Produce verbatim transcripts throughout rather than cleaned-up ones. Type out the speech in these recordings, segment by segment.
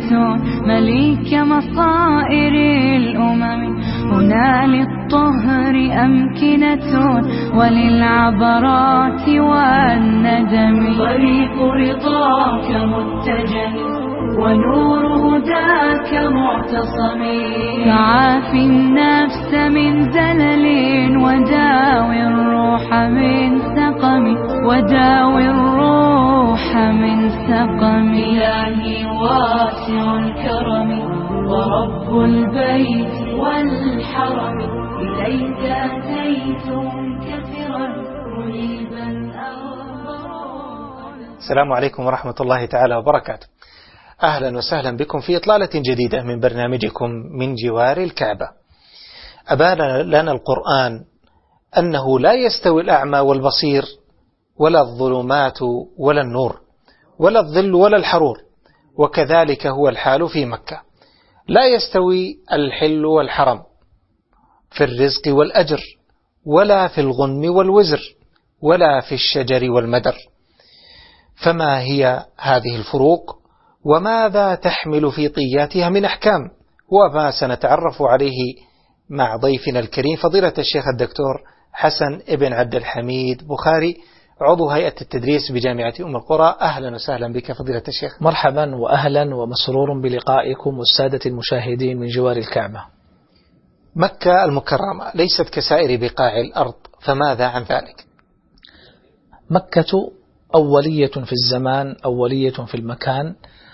مليك مصائر الأمم. هنا للطهر أمكنة وللعبرات والندم. طريق رضاك متجه ونور هداك معتصم. فعافي النفس من زلل وداوي الروح من سقم. وداوي الروح من سقم. إلهي واسع الكرم ورب البيت والحرم. إليك أتيت منكسرا منيبا أغبرا. السلام عليكم ورحمة الله تعالى وبركاته. أهلا وسهلا بكم في إطلالة جديدة من برنامجكم من جوار الكعبة. أبان لنا القرآن أنه لا يستوي الأعمى والبصير ولا الظلمات ولا النور ولا الظل ولا الحرور، وكذلك هو الحال في مكة. لا يستوي الحل والحرم في الرزق والأجر، ولا في الغنم والوزر، ولا في الشجر والمدر. فما هي هذه الفروق؟ وماذا تحمل في طياتها من أحكام؟ وما سنتعرف عليه مع ضيفنا الكريم فضيلة الشيخ الدكتور حسن ابن عبد الحميد بخاري، عضو هيئة التدريس بجامعة أم القرى. أهلا وسهلا بك فضيلة الشيخ. مرحبا وأهلا ومسرور بلقائكم والسادة المشاهدين من جوار الكعبة. مكة المكرمة ليست كسائر بقاع الأرض، فماذا عن ذلك؟ مكة أولية في الزمان، أولية في المكان.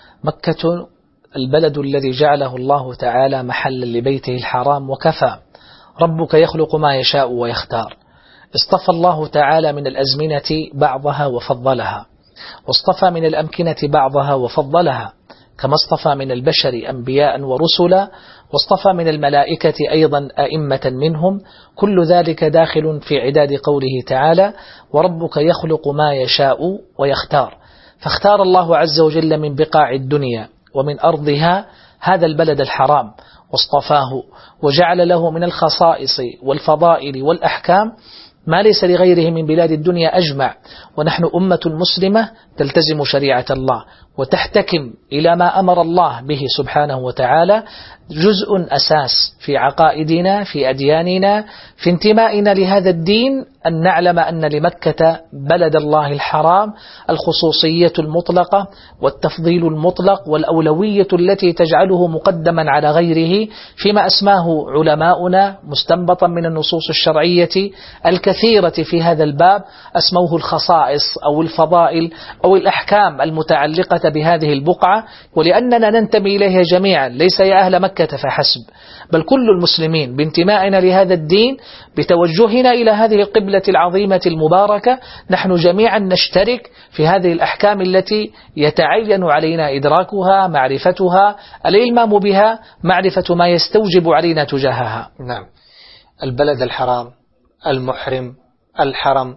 مكة البلد الذي جعله الله تعالى محلا لبيته الحرام، وكفى. ربك يخلق ما يشاء ويختار. اصطفى الله تعالى من الأزمنة بعضها وفضلها، واصطفى من الأمكنة بعضها وفضلها، كما اصطفى من البشر أنبياء ورسلا، واصطفى من الملائكة أيضا أئمة منهم. كل ذلك داخل في عداد قوله تعالى: وربك يخلق ما يشاء ويختار. فاختار الله عز وجل من بقاع الدنيا ومن أرضها هذا البلد الحرام، واصطفاه وجعل له من الخصائص والفضائل والأحكام ما ليس لغيره من بلاد الدنيا أجمع. ونحن أمة مسلمة تلتزم شريعة الله وتحتكم إلى ما أمر الله به سبحانه وتعالى، جزء أساس في عقائدنا، في أدياننا، في انتمائنا لهذا الدين، أن نعلم أن لمكة بلد الله الحرام الخصوصية المطلقة والتفضيل المطلق والأولوية التي تجعله مقدما على غيره، فيما أسماه علماؤنا مستنبطا من النصوص الشرعية الكثيرة في هذا الباب، أسموه الخصائص أو الفضائل أو الأحكام المتعلقة بهذه البقعة. ولأننا ننتمي إليها جميعا، ليس يا أهل مكة فحسب، بل كل المسلمين بانتمائنا لهذا الدين، بتوجهنا إلى هذه القبلة العظيمة المباركة، نحن جميعا نشترك في هذه الأحكام التي يتعين علينا إدراكها، معرفتها، الإلمام بها، معرفة ما يستوجب علينا تجاهها. نعم. البلد الحرام، المحرم، الحرم،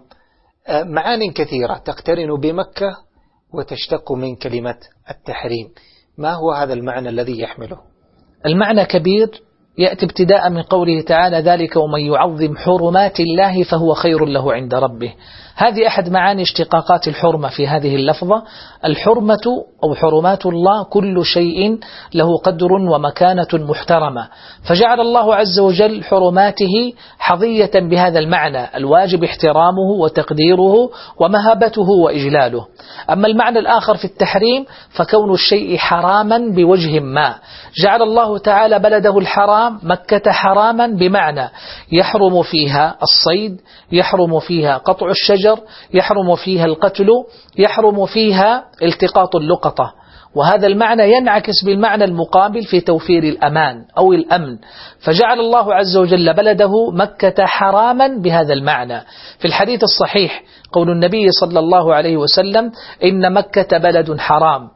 معان كثيرة تقترن بمكة وتشتق من كلمة التحريم. ما هو هذا المعنى الذي يحمله؟ المعنى كبير، يأتي ابتداء من قوله تعالى: ذلك ومن يعظم حرمات الله فهو خير له عند ربه. هذه أحد معاني اشتقاقات الحرمة في هذه اللفظة. الحرمة أو حرمات الله كل شيء له قدر ومكانة محترمة، فجعل الله عز وجل حرماته حظية بهذا المعنى الواجب احترامه وتقديره ومهابته وإجلاله. أما المعنى الآخر في التحريم فكون الشيء حراما بوجه ما. جعل الله تعالى بلده الحرام مكة حراما بمعنى يحرم فيها الصيد، يحرم فيها قطع الشجر، يحرم فيها القتل، يحرم فيها التقاط اللقطة. وهذا المعنى ينعكس بالمعنى المقابل في توفير الأمان أو الأمن، فجعل الله عز وجل بلده مكة حراما بهذا المعنى. في الحديث الصحيح قول النبي صلى الله عليه وسلم: إن مكة بلد حرام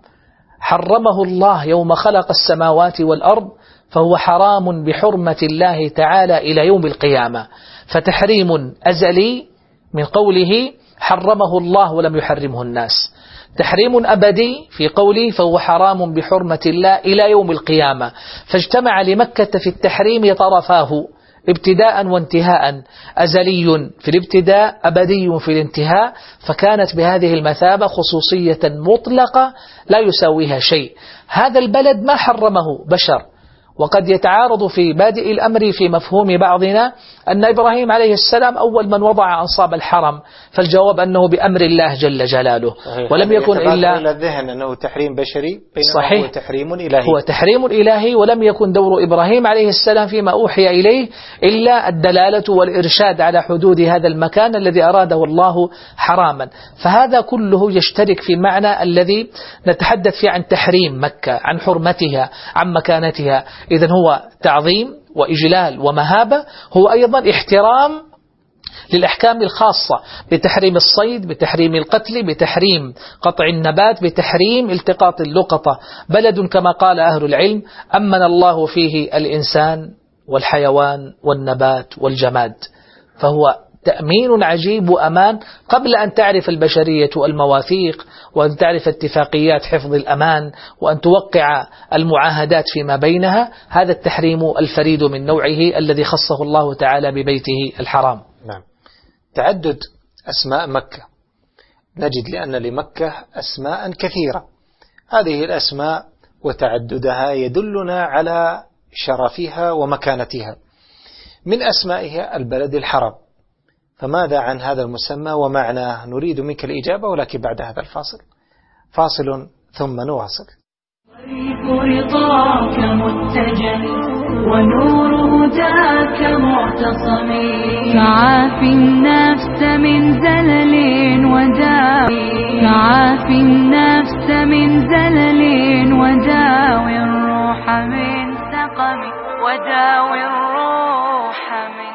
حرمه الله يوم خلق السماوات والأرض، فهو حرام بحرمة الله تعالى إلى يوم القيامة. فتحريم أزلي من قوله حرمه الله ولم يحرمه الناس، تحريم أبدي في قوله فهو حرام بحرمة الله إلى يوم القيامة. فاجتمع لمكة في التحريم طرفاه، ابتداء وانتهاء، أزلي في الابتداء أبدي في الانتهاء، فكانت بهذه المثابة خصوصية مطلقة لا يساويها شيء. هذا البلد ما حرمه بشر، وقد يتعارض في بادئ الأمر في مفهوم بعضنا أن إبراهيم عليه السلام أول من وضع أنصاب الحرم، فالجواب أنه بأمر الله جل جلاله، ولم يكن إلا إلى الذهن أنه تحريم بشري، بينما صحيح هو تحريم إلهي. هو تحريم إلهي، ولم يكن دور إبراهيم عليه السلام فيما أوحي إليه إلا الدلالة والإرشاد على حدود هذا المكان الذي أراده الله حراما. فهذا كله يشترك في المعنى الذي نتحدث فيه عن تحريم مكة، عن حرمتها، عن مكانتها. إذن هو تعظيم وإجلال ومهابة، هو أيضا احترام للأحكام الخاصة بتحريم الصيد، بتحريم القتل، بتحريم قطع النبات، بتحريم التقاط اللقطة. بلد كما قال أهل العلم أمن الله فيه الإنسان والحيوان والنبات والجماد، فهو تأمين عجيب وأمان قبل أن تعرف البشرية المواثيق، وأن تعرف اتفاقيات حفظ الأمان، وأن توقع المعاهدات فيما بينها. هذا التحريم الفريد من نوعه الذي خصه الله تعالى ببيته الحرام. نعم. تعدد أسماء مكة، نجد لأن لمكة أسماء كثيرة، هذه الأسماء وتعددها يدلنا على شرفها ومكانتها. من أسمائها البلد الحرام، فماذا عن هذا المسمى ومعناه؟ نريد منك الإجابة، ولكن بعد هذا الفاصل. فاصل ثم نواصل. طريق رضاك متجه ونور هداك معتصم، كعاف النفس من زلل وداوي، كعاف النفس من زلل وداوي الروح من سقم، وداوي الروح من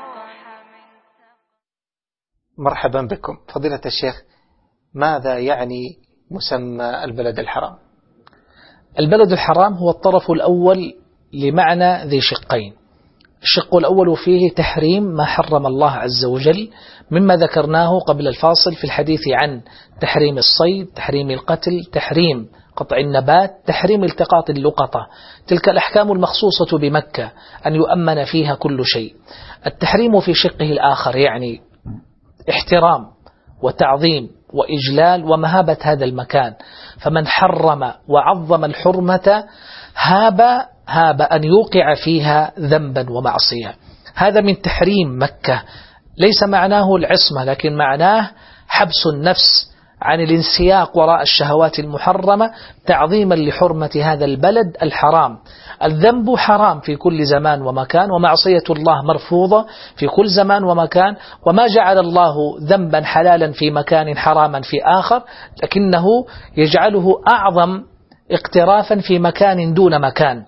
مرحبا بكم فضيلة الشيخ. ماذا يعني مسمى البلد الحرام؟ البلد الحرام هو الطرف الأول لمعنى ذي شقين. الشق الأول فيه تحريم ما حرم الله عز وجل مما ذكرناه قبل الفاصل في الحديث عن تحريم الصيد، تحريم القتل، تحريم قطع النبات، تحريم التقاط اللقطة. تلك الأحكام المخصوصة بمكة أن يؤمن فيها كل شيء. التحريم في شقه الآخر يعني احترام وتعظيم وإجلال ومهابة هذا المكان، فمن حرم وعظم الحرمة هاب هاب أن يوقع فيها ذنبا ومعصية. هذا من تحريم مكة، ليس معناه العصمة، لكن معناه حبس النفس عن الانسياق وراء الشهوات المحرمة تعظيما لحرمة هذا البلد الحرام. الذنب حرام في كل زمان ومكان، ومعصية الله مرفوضة في كل زمان ومكان، وما جعل الله ذنبا حلالا في مكان حراما في آخر، لكنه يجعله أعظم اقترافا في مكان دون مكان.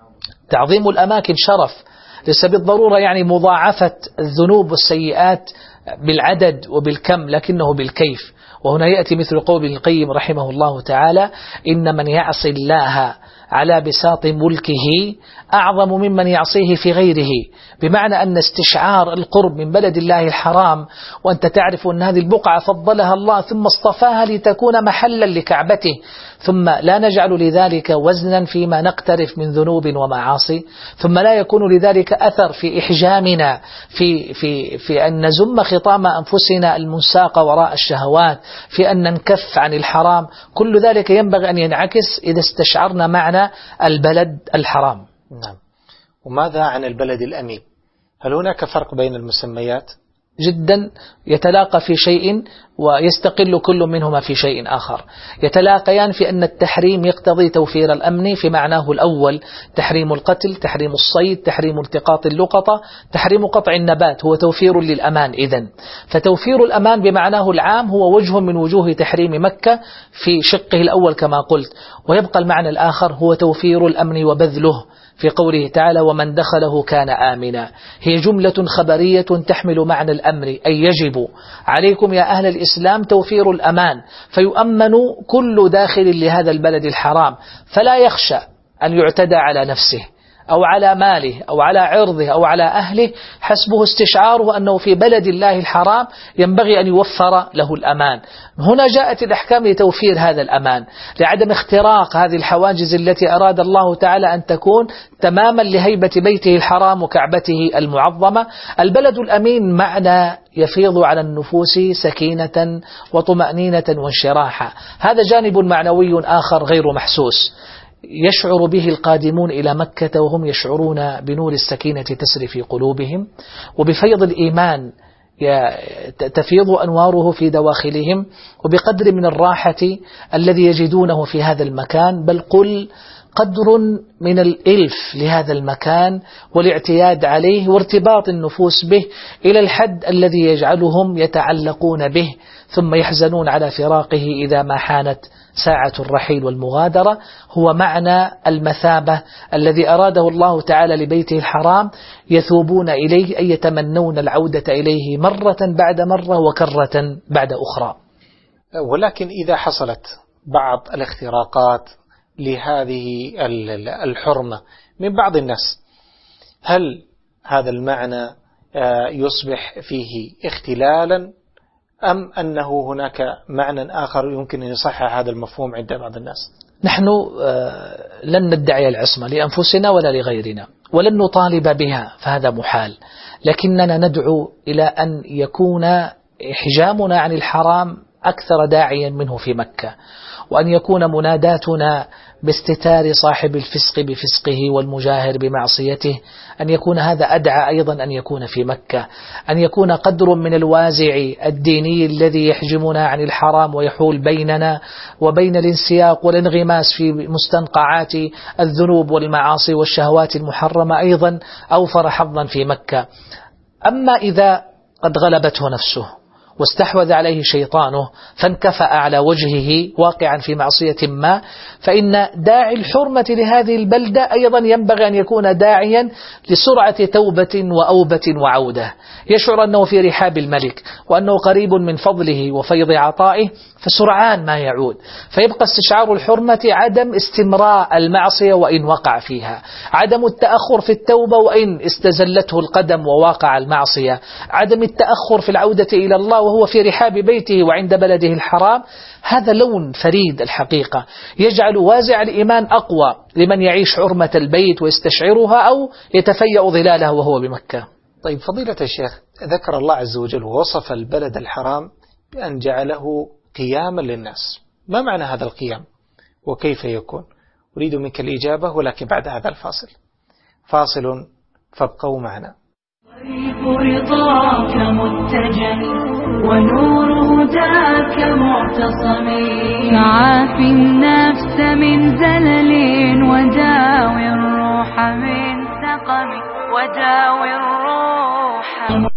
تعظيم الأماكن شرف، ليس بالضرورة يعني مضاعفة الذنوب والسيئات بالعدد وبالكم، لكنه بالكيف. وهنا يأتي مثل قول ابن القيم رحمه الله تعالى: إن من يعصي الله على بساط ملكه أعظم ممن يعصيه في غيره، بمعنى أن استشعار القرب من بلد الله الحرام، وأنت تعرف أن هذه البقعة فضلها الله ثم اصطفاها لتكون محلا لكعبته، ثم لا نجعل لذلك وزنا فيما نقترف من ذنوب ومعاصي، ثم لا يكون لذلك أثر في إحجامنا في, في, في أن نزم خطام أنفسنا المنساق وراء الشهوات، في أن ننكف عن الحرام. كل ذلك ينبغي أن ينعكس إذا استشعرنا معنى البلد الحرام. نعم. وماذا عن البلد الأمين؟ هل هناك فرق بين المسميات؟ جدا، يتلاقى في شيء ويستقل كل منهما في شيء آخر. يتلاقيان في أن التحريم يقتضي توفير الأمن في معناه الأول، تحريم القتل، تحريم الصيد، تحريم التقاط اللقطة، تحريم قطع النبات، هو توفير للأمان. إذن فتوفير الأمان بمعناه العام هو وجه من وجوه تحريم مكة في شقه الأول كما قلت. ويبقى المعنى الآخر هو توفير الأمن وبذله في قوله تعالى: ومن دخله كان آمنا. هي جملة خبرية تحمل معنى الأمر، أي يجب عليكم يا أهل الإسلام توفير الأمان، فيؤمن كل داخل لهذا البلد الحرام، فلا يخشى أن يعتدى على نفسه أو على ماله أو على عرضه أو على أهله، حسبه استشعاره أنه في بلد الله الحرام ينبغي أن يوفر له الأمان. هنا جاءت الأحكام لتوفير هذا الأمان، لعدم اختراق هذه الحواجز التي أراد الله تعالى أن تكون تماما لهيبة بيته الحرام وكعبته المعظمة. البلد الأمين معنى يفيض على النفوس سكينة وطمأنينة وانشراحا. هذا جانب معنوي آخر غير محسوس يشعر به القادمون إلى مكة وهم يشعرون بنور السكينة تسري في قلوبهم، وبفيض الإيمان تفيض أنواره في دواخلهم، وبقدر من الراحة الذي يجدونه في هذا المكان، بل قل قدر من الإلف لهذا المكان والاعتياد عليه وارتباط النفوس به إلى الحد الذي يجعلهم يتعلقون به ثم يحزنون على فراقه إذا ما حانت ساعة الرحيل والمغادرة. هو معنى المثابة الذي أراده الله تعالى لبيته الحرام، يثوبون إليه أي يتمنون العودة إليه مرة بعد مرة وكرة بعد أخرى. ولكن إذا حصلت بعض الاختراقات لهذه الحرمة من بعض الناس، هل هذا المعنى يصبح فيه اختلالا أم أنه هناك معنى آخر يمكن أن يصحح هذا المفهوم عند بعض الناس؟ نحن لن ندعي العصمة لأنفسنا ولا لغيرنا ولن نطالب بها، فهذا محال، لكننا ندعو إلى أن يكون حجامنا عن الحرام أكثر داعيا منه في مكة، وأن يكون مناداتنا باستتار صاحب الفسق بفسقه والمجاهر بمعصيته، أن يكون هذا أدعى أيضا أن يكون في مكة، أن يكون قدر من الوازع الديني الذي يحجمنا عن الحرام ويحول بيننا وبين الانسياق والانغماس في مستنقعات الذنوب والمعاصي والشهوات المحرمة أيضا أوفر حظا في مكة. أما إذا قد غلبته نفسه واستحوذ عليه شيطانه فانكفأ على وجهه واقعا في معصية ما، فإن داعي الحرمة لهذه البلدة أيضا ينبغي أن يكون داعيا لسرعة توبة وأوبة وعودة، يشعر أنه في رحاب الملك وأنه قريب من فضله وفيض عطائه، فسرعان ما يعود. فيبقى استشعار الحرمة عدم استمراء المعصية وإن وقع فيها، عدم التأخر في التوبة وإن استزلته القدم وواقع المعصية، عدم التأخر في العودة إلى الله وهو في رحاب بيته وعند بلده الحرام. هذا لون فريد الحقيقة يجعل وازع الإيمان أقوى لمن يعيش حرمة البيت ويستشعرها أو يتفيأ ظلاله وهو بمكة. طيب فضيلة الشيخ، ذكر الله عز وجل ووصف البلد الحرام بأن جعله قياما للناس، ما معنى هذا القيام وكيف يكون؟ أريد منك الإجابة ولكن بعد هذا الفاصل. فاصل فابقوا معنا. طريق رضاك متجه ونور هداك معتصم، فعاف النفس من زلل وداوي الروح من سقم، وداوي الروح.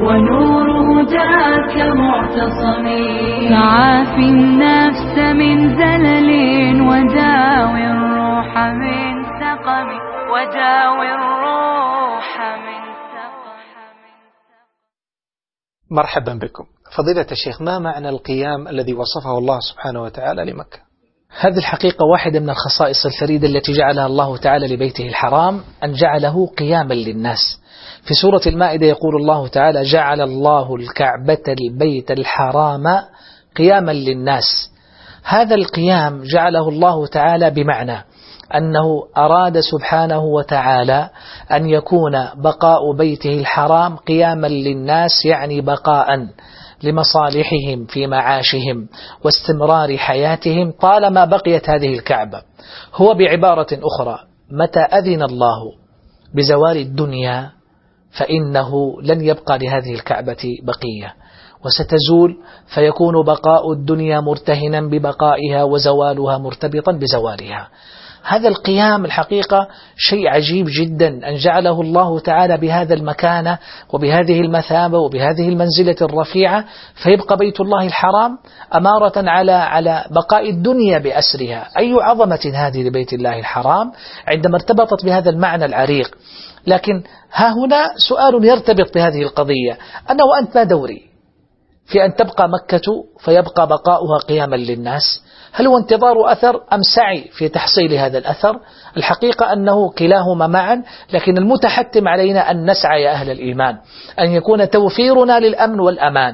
ونور هداك معتصمي. فعاف النفس من زلل وداوي الروح من سقم وداوي الروح من سقم. مرحبا بكم فضيلة الشيخ. ما معنى القيام الذي وصفه الله سبحانه وتعالى لمكة؟ هذه الحقيقة واحدة من الخصائص الفريدة التي جعلها الله تعالى لبيته الحرام، أن جعله قياما للناس. في سورة المائدة يقول الله تعالى: جعل الله الكعبة البيت الحرام قياما للناس. هذا القيام جعله الله تعالى بمعنى أنه أراد سبحانه وتعالى أن يكون بقاء بيته الحرام قياما للناس، يعني بقاء لمصالحهم في معاشهم واستمرار حياتهم طالما بقيت هذه الكعبة. هو بعبارة أخرى: متى أذن الله بزوال الدنيا فإنه لن يبقى لهذه الكعبة بقية، وستزول، فيكون بقاء الدنيا مرتهنا ببقائها وزوالها مرتبطا بزوالها. هذا القيام الحقيقة شيء عجيب جدا، أن جعله الله تعالى بهذا المكانة وبهذه المثابة وبهذه المنزلة الرفيعة، فيبقى بيت الله الحرام أمارة على على بقاء الدنيا بأسرها. أي عظمة هذه لبيت الله الحرام عندما ارتبطت بهذا المعنى العريق. لكن ها هنا سؤال يرتبط بهذه القضية: أنا وأنت ما دوري في أن تبقى مكة فيبقى بقاؤها قياما للناس؟ هل هو انتظار أثر أم سعي في تحصيل هذا الأثر؟ الحقيقة أنه كلاهما معا، لكن المتحتم علينا أن نسعى يا أهل الإيمان أن يكون توفيرنا للأمن والأمان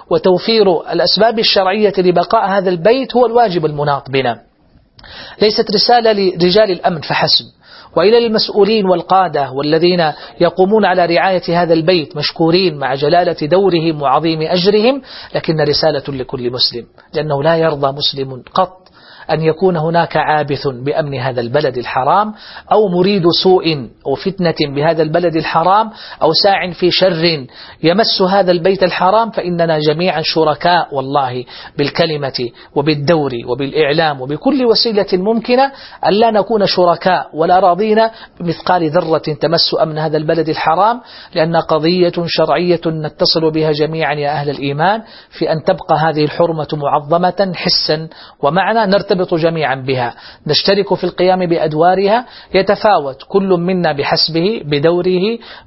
وتوفير الأسباب الشرعية لبقاء هذا البيت هو الواجب المناط بنا. ليست رسالة لرجال الأمن فحسب، وإلى المسؤولين والقادة والذين يقومون على رعاية هذا البيت مشكورين مع جلالة دورهم وعظيم أجرهم، لكن رسالة لكل مسلم، لأنه لا يرضى مسلم قط أن يكون هناك عابث بأمن هذا البلد الحرام، أو مريد سوء أو فتنة بهذا البلد الحرام، أو ساع في شر يمس هذا البيت الحرام. فإننا جميعا شركاء والله بالكلمة وبالدور وبالإعلام وبكل وسيلة ممكنة، أن لا نكون شركاء ولا راضين بمثقال ذرة تمس أمن هذا البلد الحرام، لأن قضية شرعية نتصل بها جميعا يا أهل الإيمان في أن تبقى هذه الحرمة معظمة حسا ومعنى، نرتبط جميعا بها، نشترك في القيام بأدوارها، يتفاوت كل منا بحسبه بدوره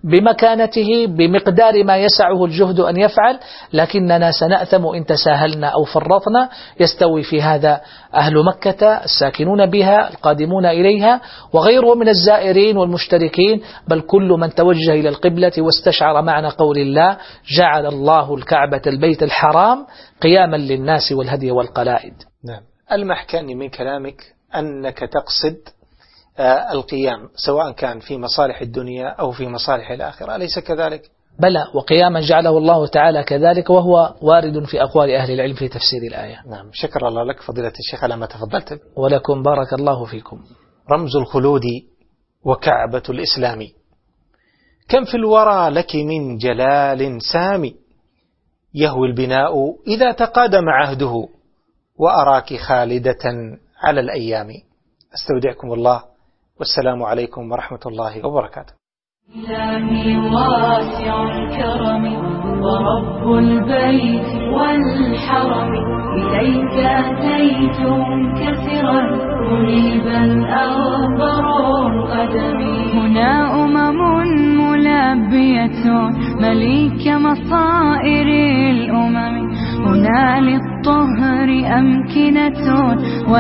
بمكانته بمقدار ما يسعه الجهد أن يفعل، لكننا سنأثم إن تساهلنا أو فرطنا. يستوي في هذا أهل مكة الساكنون بها القادمون إليها وغيرهم من الزائرين والمشتركين، بل كل من توجه إلى القبلة واستشعر معنى قول الله: جعل الله الكعبة البيت الحرام قياما للناس والهدي والقلائد. نعم. ألمح كأني من كلامك أنك تقصد القيام سواء كان في مصالح الدنيا أو في مصالح الآخرة، أليس كذلك؟ بلى، وقياما جعله الله تعالى كذلك، وهو وارد في أقوال أهل العلم في تفسير الآية. نعم. شكر الله لك فضيلة الشيخ على ما تفضلت. ولكم بارك الله فيكم. رمز الخلود وكعبة الإسلام، كم في الورى لك من جلال سامي، يهوي البناء إذا تقادم عهده، وأراك خالدة على الأيام. أستودعكم الله، والسلام عليكم ورحمة الله وبركاته. إلهي واسع الكرم ورب البيت والحرم، إليك أتيت منكسرا منيبا أغبر القدم. هنا أمم ملبية مليك مصائر الأمم، هنا للطهر أمكنة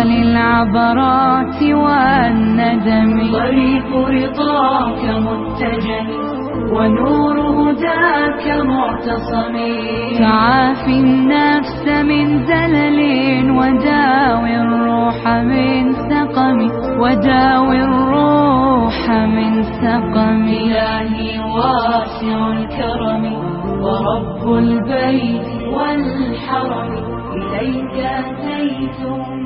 وللعبرات والندم. طريق رضاك متجه ونور هداك معتصم، فعاف النفس من زلل وداوي الروح من سقم وداوي الروح من سقم. إلهي واسع الكرم ورب البيت والحرم، إليك أتيت